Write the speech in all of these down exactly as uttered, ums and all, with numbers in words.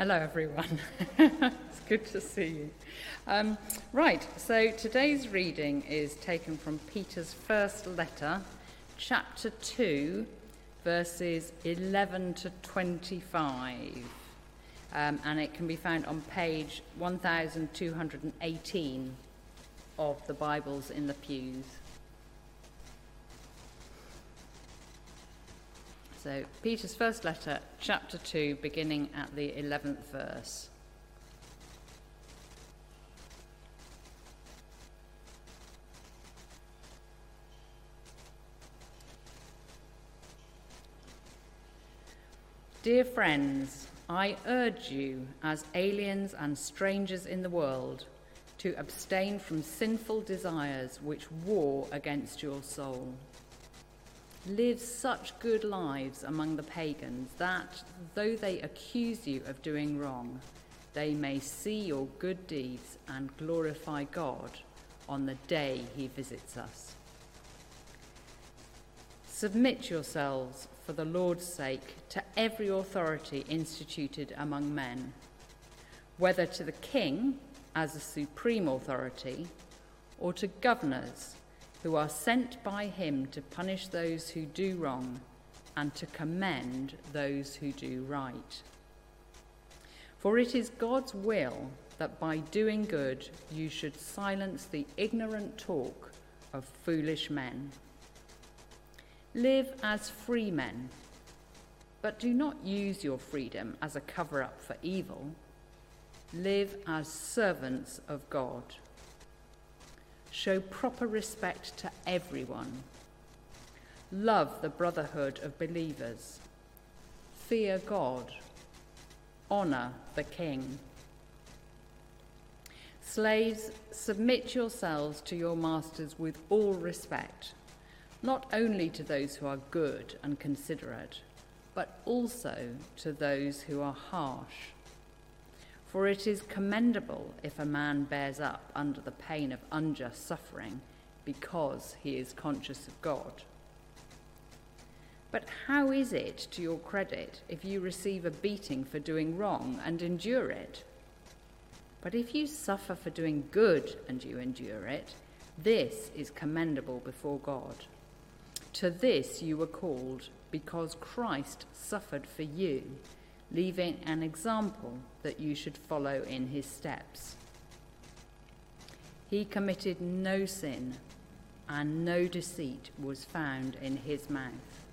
Hello, everyone. It's good to see you. Um, right, so today's reading is taken from Peter's first letter, chapter two, verses eleven to twenty-five. Um, and it can be found on page one thousand two hundred eighteen of the Bibles in the pews. So, Peter's first letter, chapter two, beginning at the eleventh verse. Dear friends, I urge you, as aliens and strangers in the world, to abstain from sinful desires which war against your soul. Live such good lives among the pagans that, though they accuse you of doing wrong, they may see your good deeds and glorify God on the day he visits us. Submit yourselves, for the Lord's sake, to every authority instituted among men, whether to the king as a supreme authority, or to governors who are sent by him to punish those who do wrong and to commend those who do right. For it is God's will that by doing good you should silence the ignorant talk of foolish men. Live as free men, but do not use your freedom as a cover-up for evil. Live as servants of God. Show proper respect to everyone. Love the brotherhood of believers. Fear God. Honor the king. Slaves, submit yourselves to your masters with all respect, not only to those who are good and considerate, but also to those who are harsh. For it is commendable if a man bears up under the pain of unjust suffering because he is conscious of God. But how is it to your credit if you receive a beating for doing wrong and endure it? But if you suffer for doing good and you endure it, this is commendable before God. To this you were called because Christ suffered for you, leaving an example that you should follow in his steps. He committed no sin, and no deceit was found in his mouth.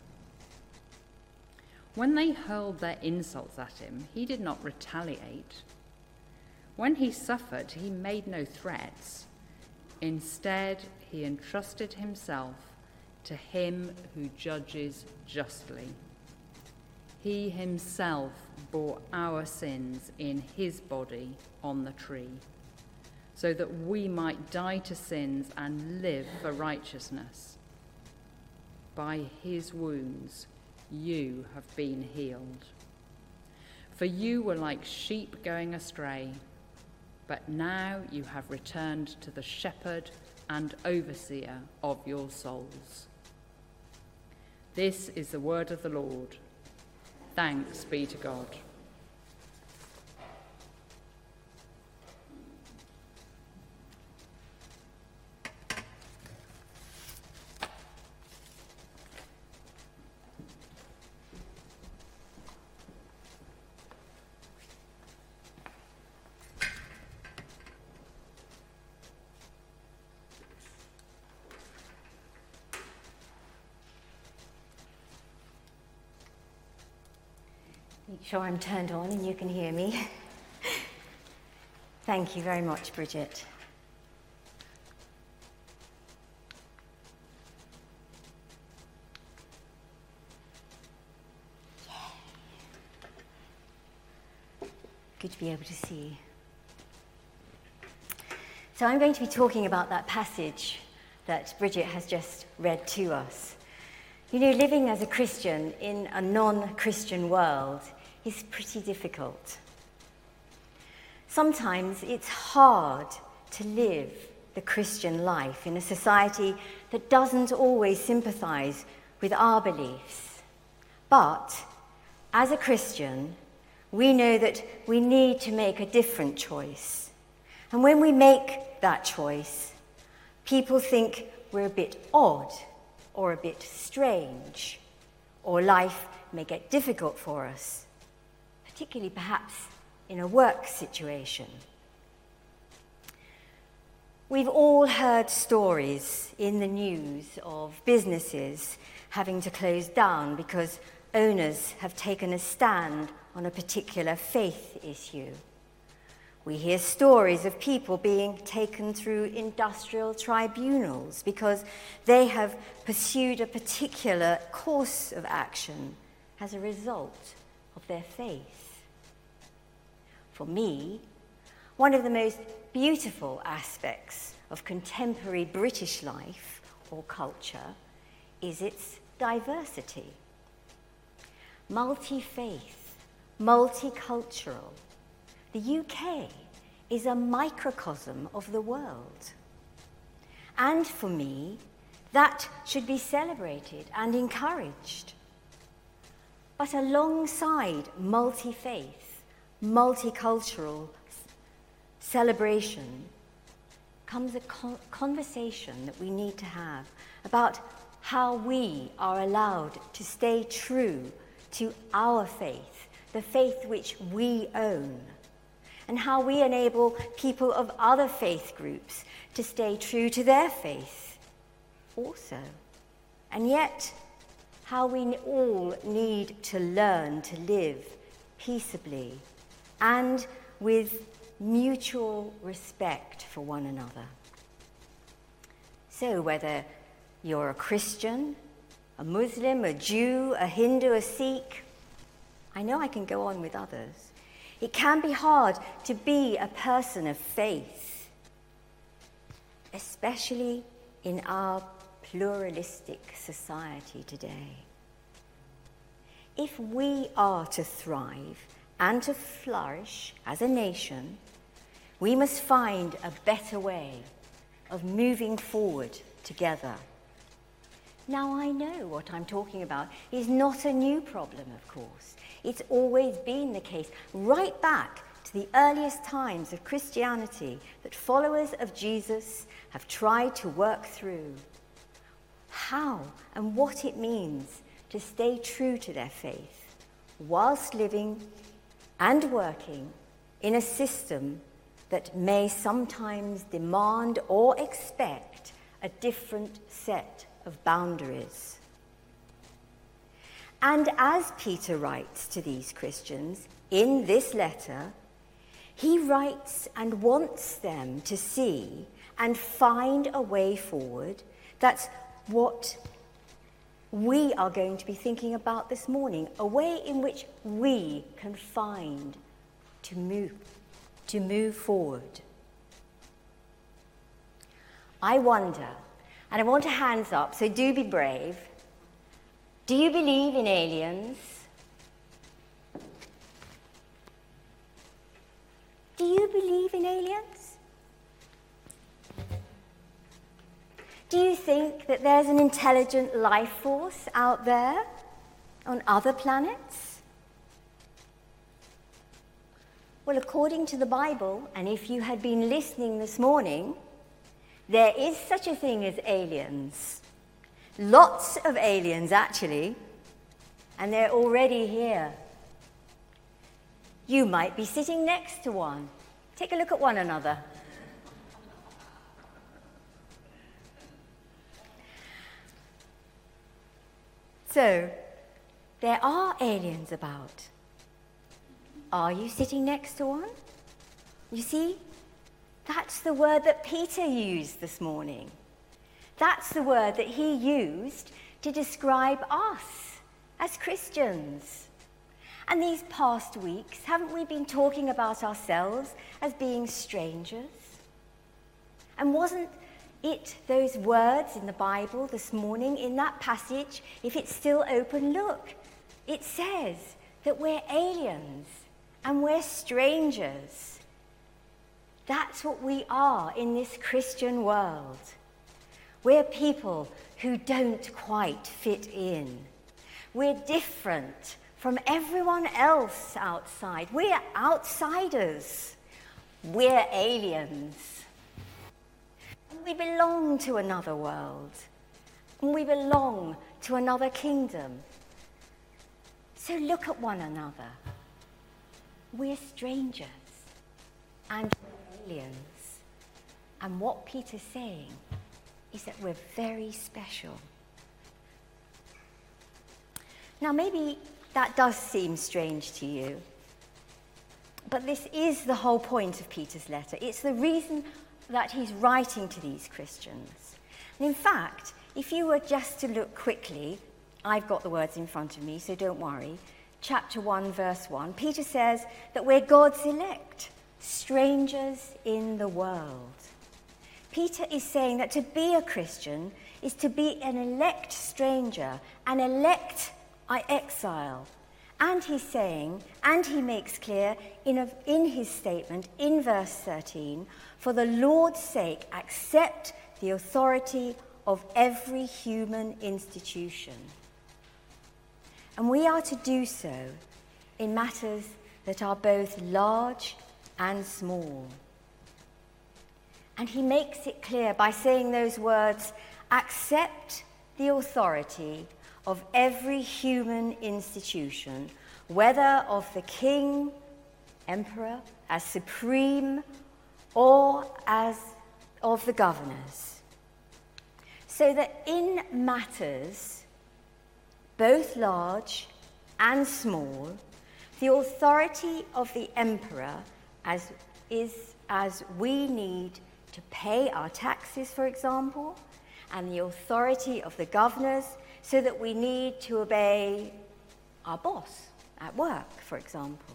When they hurled their insults at him, he did not retaliate. When he suffered, he made no threats. Instead, he entrusted himself to him who judges justly. He himself bore our sins in his body on the tree, so that we might die to sins and live for righteousness. By his wounds you have been healed. For you were like sheep going astray, but now you have returned to the shepherd and overseer of your souls. This is the word of the Lord. Thanks be to God. Make sure I'm turned on and you can hear me. Thank you very much, Bridget. Good to be able to see. So I'm going to be talking about that passage that Bridget has just read to us. You know, living as a Christian in a non-Christian world is pretty difficult. Sometimes it's hard to live the Christian life in a society that doesn't always sympathize with our beliefs. But as a Christian, we know that we need to make a different choice. And when we make that choice, people think we're a bit odd or a bit strange, or life may get difficult for us, particularly perhaps in a work situation. We've all heard stories in the news of businesses having to close down because owners have taken a stand on a particular faith issue. We hear stories of people being taken through industrial tribunals because they have pursued a particular course of action as a result of their faith. For me, one of the most beautiful aspects of contemporary British life or culture is its diversity. Multi-faith, multicultural. The U K is a microcosm of the world. And for me, that should be celebrated and encouraged. But alongside multi-faith, multicultural celebration comes a con- conversation that we need to have about how we are allowed to stay true to our faith, the faith which we own, and how we enable people of other faith groups to stay true to their faith also. And yet, how we all need to learn to live peaceably and with mutual respect for one another. So whether you're a Christian, a Muslim, a Jew, a Hindu, a Sikh, I know I can go on with others. It can be hard to be a person of faith, especially in our pluralistic society today. If we are to thrive and to flourish as a nation, we must find a better way of moving forward together. Now, I know what I'm talking about is not a new problem, of course. It's always been the case, right back to the earliest times of Christianity, that followers of Jesus have tried to work through how and what it means to stay true to their faith whilst living and working in a system that may sometimes demand or expect a different set of boundaries. And as Peter writes to these Christians in this letter, he writes and wants them to see and find a way forward. That's what we are going to be thinking about this morning, a way in which we can find to move, to move forward. I wonder, and I want a hands up, so do be brave. Do you believe in aliens? Do you believe in aliens? Do you think that there's an intelligent life force out there on other planets? Well, according to the Bible, and if you had been listening this morning, there is such a thing as aliens. Lots of aliens, actually, and they're already here. You might be sitting next to one. Take a look at one another. So, there are aliens about. Are you sitting next to one? You see, that's the word that Peter used this morning. That's the word that he used to describe us as Christians. And these past weeks, haven't we been talking about ourselves as being strangers? And wasn't it those words in the Bible this morning, in that passage, if it's still open, look, it says that we're aliens and we're strangers. That's what we are in this Christian world. We're people who don't quite fit in. We're different from everyone else outside. We're outsiders. We're aliens. And we belong to another world. And we belong to another kingdom. So look at one another. We're strangers and aliens. And what Peter's saying is that we're very special. Now, maybe that does seem strange to you, but this is the whole point of Peter's letter. It's the reason that he's writing to these Christians. And in fact, if you were just to look quickly, I've got the words in front of me, so don't worry. Chapter one, verse one, Peter says that we're God's elect, strangers in the world. Peter is saying that to be a Christian is to be an elect stranger, an elect exile. And he's saying, and he makes clear in, a, in his statement in verse thirteen, for the Lord's sake, accept the authority of every human institution. And we are to do so in matters that are both large and small. And he makes it clear by saying those words, accept the authority of every human institution, whether of the king, emperor, as supreme, or as of the governors. So that in matters, both large and small, the authority of the emperor as is as we need to pay our taxes, for example, and the authority of the governors so that we need to obey our boss at work, for example.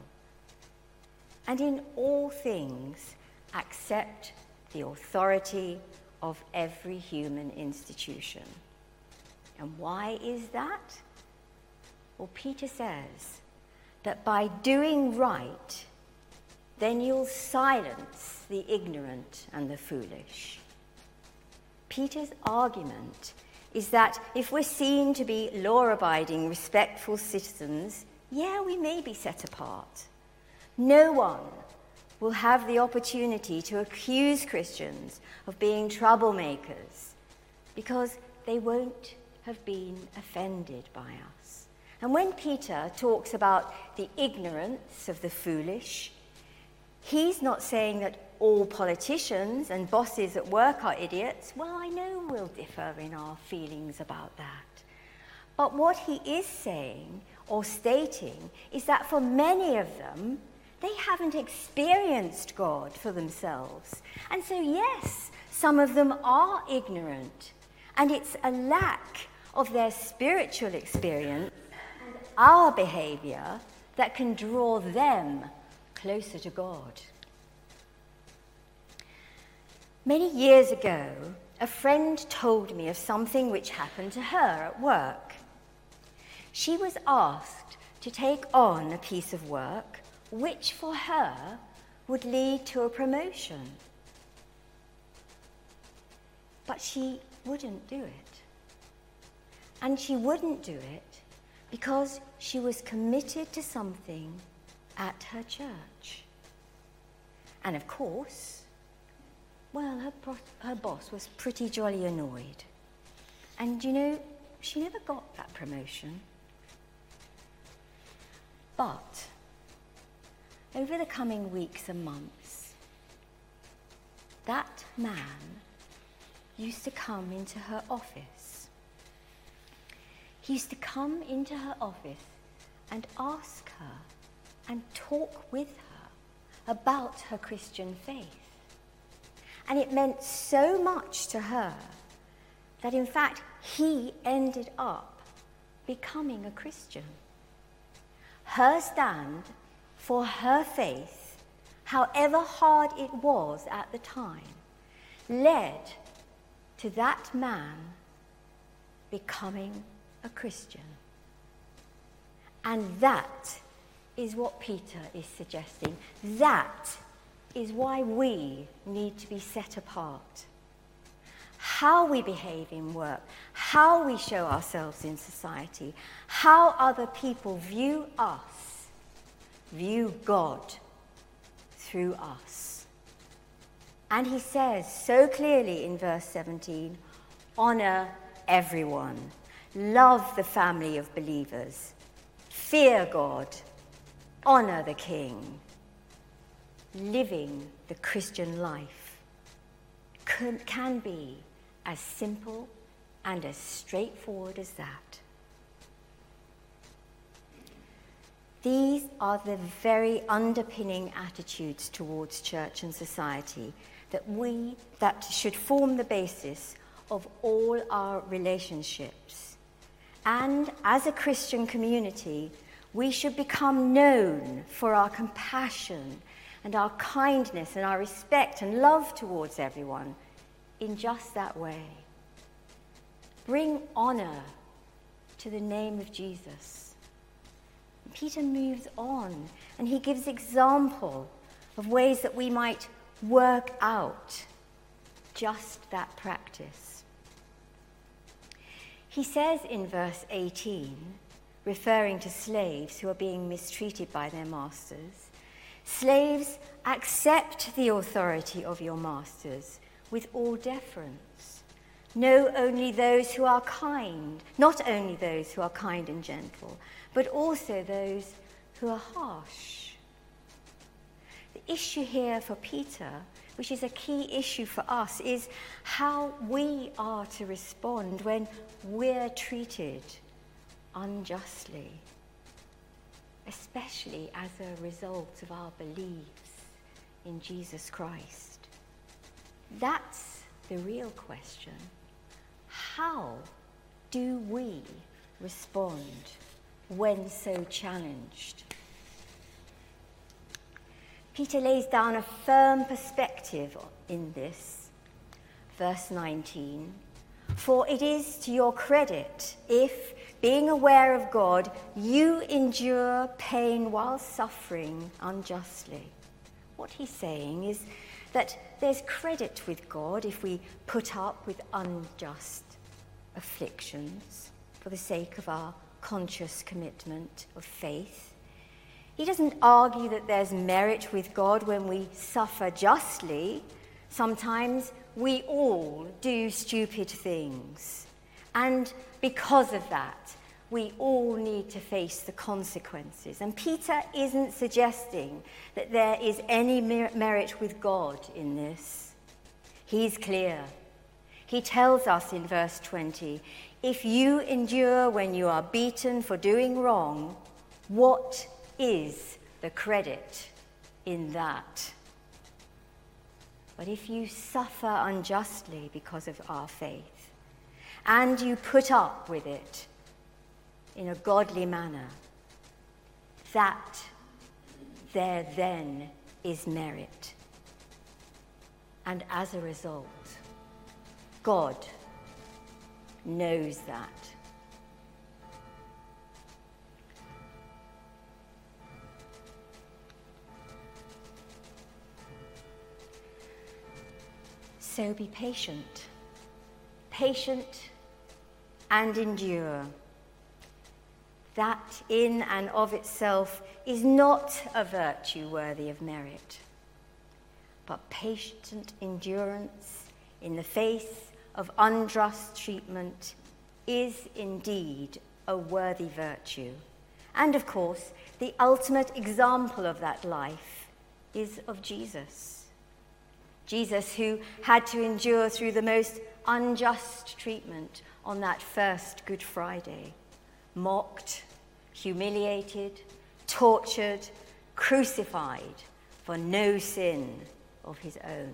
And in all things, accept the authority of every human institution. And why is that? Well, Peter says that by doing right, then you'll silence the ignorant and the foolish. Peter's argument is that if we're seen to be law-abiding, respectful citizens, yeah, we may be set apart. No one will have the opportunity to accuse Christians of being troublemakers because they won't have been offended by us. And when Peter talks about the ignorance of the foolish, he's not saying that all politicians and bosses at work are idiots. Well, I know we'll differ in our feelings about that. But what he is saying or stating is that for many of them, they haven't experienced God for themselves. And so, yes, some of them are ignorant. And it's a lack of their spiritual experience and our behavior that can draw them closer to God. Many years ago, a friend told me of something which happened to her at work. She was asked to take on a piece of work which for her would lead to a promotion. But she wouldn't do it. And she wouldn't do it because she was committed to something at her church. And of course, well, her, pro- her boss was pretty jolly annoyed. And you know, she never got that promotion. But over the coming weeks and months, that man used to come into her office. He used to come into her office and ask her and talk with her about her Christian faith. And it meant so much to her that, in fact, he ended up becoming a Christian. Her stand for her faith, however hard it was at the time, led to that man becoming a Christian. And that is what Peter is suggesting. That is why we need to be set apart. how we behave in work, how we show ourselves in society, how other people view us, view God through us. And he says so clearly in verse seventeen, honor everyone, love the family of believers, fear God, honor the King. Living the Christian life can, can be as simple and as straightforward as that. These are the very underpinning attitudes towards church and society that we that should form the basis of all our relationships. And as a Christian community, we should become known for our compassion and our kindness and our respect and love towards everyone in just that way. Bring honor to the name of Jesus. Peter moves on and he gives example of ways that we might work out just that practice. He says in verse eighteen, referring to slaves who are being mistreated by their masters, slaves, accept the authority of your masters with all deference. Know only those who are kind, not only those who are kind and gentle, but also those who are harsh. The issue here for Peter, which is a key issue for us, is how we are to respond when we're treated unjustly, especially as a result of our beliefs in Jesus Christ. That's the real question. How do we respond when so challenged? Peter lays down a firm perspective in this. Verse nineteen, for it is to your credit if, being aware of God, you endure pain while suffering unjustly. What he's saying is that there's credit with God if we put up with unjust afflictions for the sake of our conscious commitment of faith. He doesn't argue that there's merit with God when we suffer justly. Sometimes we all do stupid things, and because of that, we all need to face the consequences. And Peter isn't suggesting that there is any mer- merit with God in this. He's clear. He tells us in verse twenty, if you endure when you are beaten for doing wrong, what is the credit in that? But if you suffer unjustly because of our faith, and you put up with it in a godly manner, that there then is merit. And as a result, God knows that. So be patient, patient and endure. That in and of itself is not a virtue worthy of merit, but patient endurance in the face of unjust treatment is indeed a worthy virtue. And of course, the ultimate example of that life is of Jesus. Jesus, who had to endure through the most unjust treatment on that first Good Friday, mocked, humiliated, tortured, crucified for no sin of his own.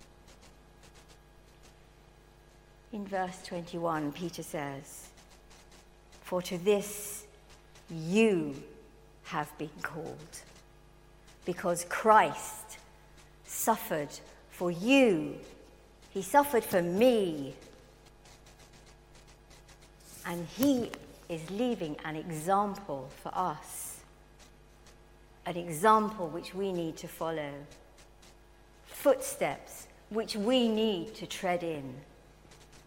In verse twenty-one, Peter says, for to this you have been called, because Christ suffered for you. He suffered for me. And he is leaving an example for us, an example which we need to follow, footsteps which we need to tread in.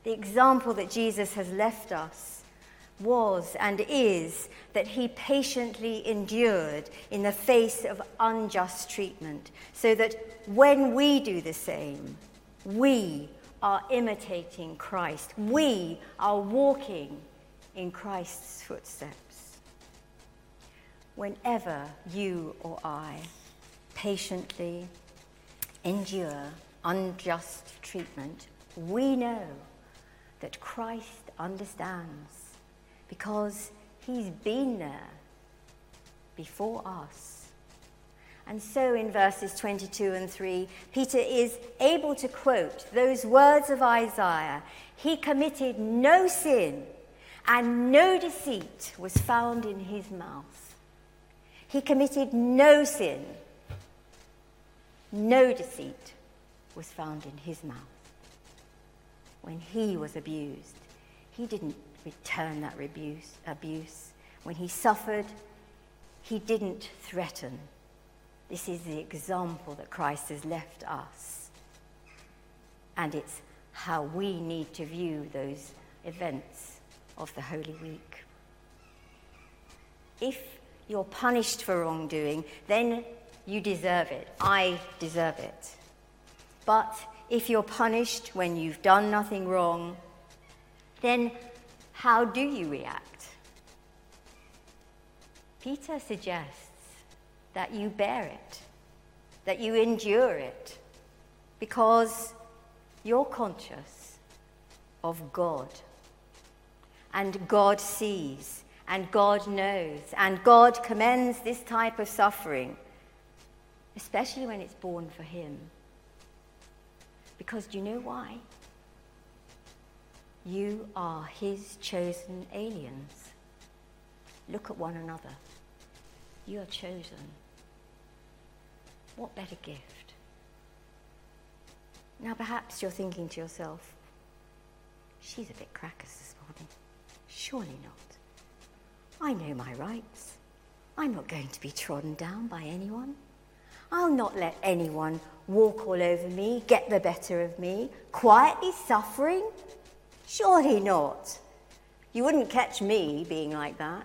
The example that Jesus has left us was and is that he patiently endured in the face of unjust treatment, so that when we do the same, we are imitating Christ. We are walking in Christ's footsteps. Whenever you or I patiently endure unjust treatment, we know that Christ understands, because he's been there before us. And so in verses twenty-two and three, Peter is able to quote those words of Isaiah. He committed no sin, and no deceit was found in his mouth. He committed no sin. No deceit was found in his mouth. When he was abused, he didn't return that abuse. abuse. When he suffered, he didn't threaten. This is the example that Christ has left us. And it's how we need to view those events of the Holy Week. If you're punished for wrongdoing, then you deserve it. I deserve it. But if you're punished when you've done nothing wrong, then how do you react? Peter suggests that you bear it, that you endure it, because you're conscious of God. And God sees, and God knows, and God commends this type of suffering, especially when it's borne for him. Because do you know why? You are his chosen aliens. Look at one another. You are chosen. What better gift? Now perhaps you're thinking to yourself, she's a bit crackers this morning. Surely not. I know my rights. I'm not going to be trodden down by anyone. I'll not let anyone walk all over me, get the better of me, quietly suffering. Surely not. You wouldn't catch me being like that.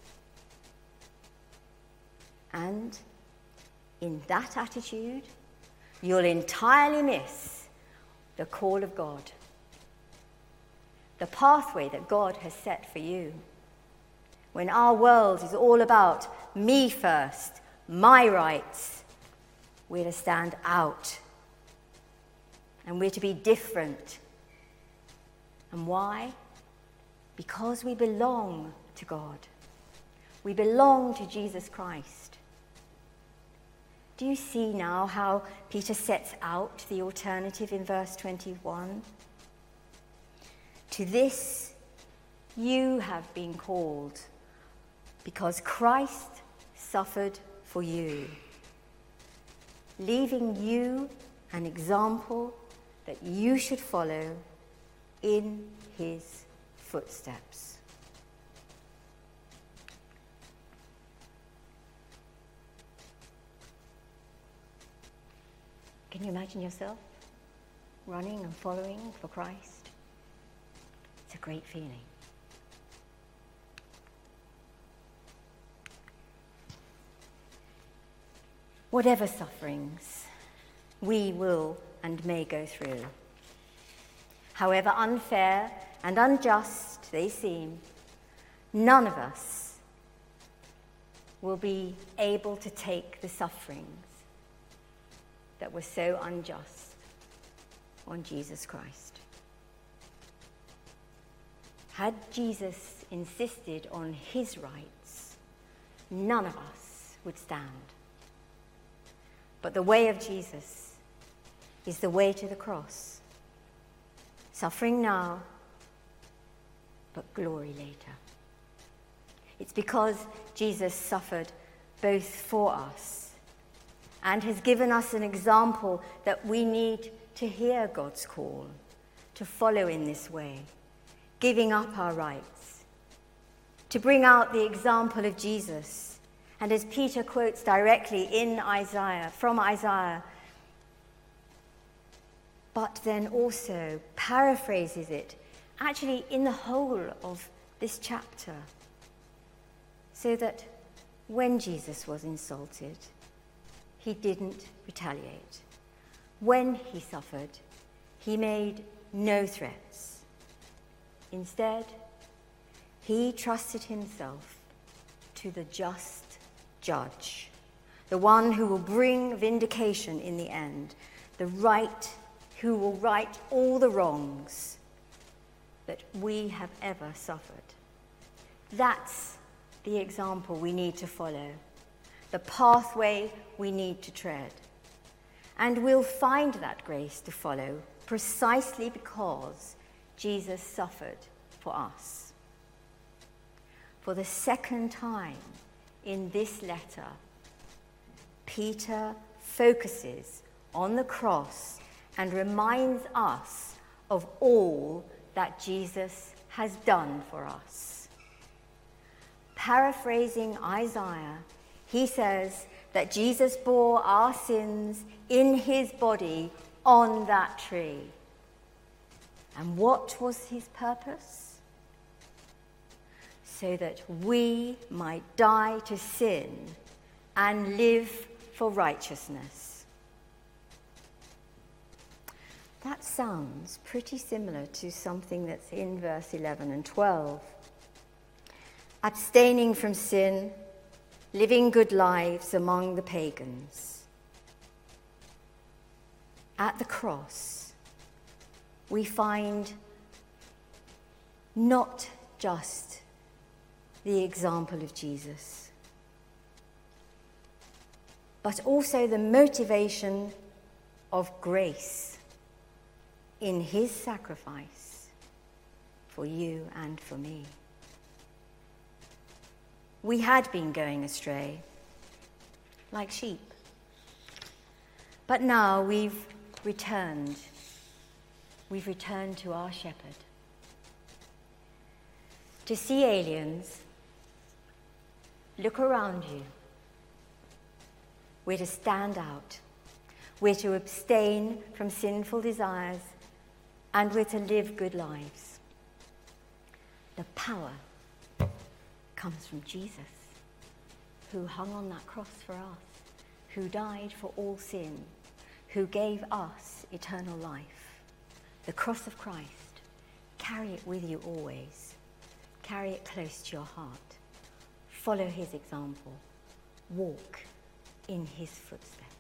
And in that attitude, you'll entirely miss the call of God, the pathway that God has set for you. When our world is all about me first, my rights, we're to stand out, and we're to be different. And why? Because we belong to God. We belong to Jesus Christ. Do you see now how Peter sets out the alternative in verse twenty-one? To this you have been called, because Christ suffered for you, leaving you an example that you should follow in his footsteps. Can you imagine yourself running and following for Christ? It's a great feeling. Whatever sufferings we will and may go through, however unfair and unjust they seem, none of us will be able to take the sufferings that were so unjust on Jesus Christ. Had Jesus insisted on his rights, none of us would stand. But the way of Jesus is the way to the cross. Suffering now, but glory later. It's because Jesus suffered both for us and has given us an example that we need to hear God's call, to follow in this way, giving up our rights, to bring out the example of Jesus. And as Peter quotes directly in Isaiah, from Isaiah, but then also paraphrases it actually in the whole of this chapter, so that when Jesus was insulted, he didn't retaliate. When he suffered, he made no threats. Instead, he trusted himself to the just judge, the one who will bring vindication in the end, the right who will right all the wrongs that we have ever suffered. That's the example we need to follow, the pathway we need to tread. And we'll find that grace to follow precisely because Jesus suffered for us. For the second time in this letter, Peter focuses on the cross and reminds us of all that Jesus has done for us. Paraphrasing Isaiah, he says that Jesus bore our sins in his body on that tree. And what was his purpose? So that we might die to sin and live for righteousness. That sounds pretty similar to something that's in verse eleven and twelve. Abstaining from sin, living good lives among the pagans. At the cross, we find not just the example of Jesus, but also the motivation of grace in his sacrifice for you and for me. We had been going astray, like sheep, but now we've returned. We've returned to our shepherd. To see aliens, look around you. We're to stand out. We're to abstain from sinful desires, and we're to live good lives. The power comes from Jesus, who hung on that cross for us, who died for all sin, who gave us eternal life. The cross of Christ, carry it with you always. Carry it close to your heart. Follow his example. Walk in his footsteps.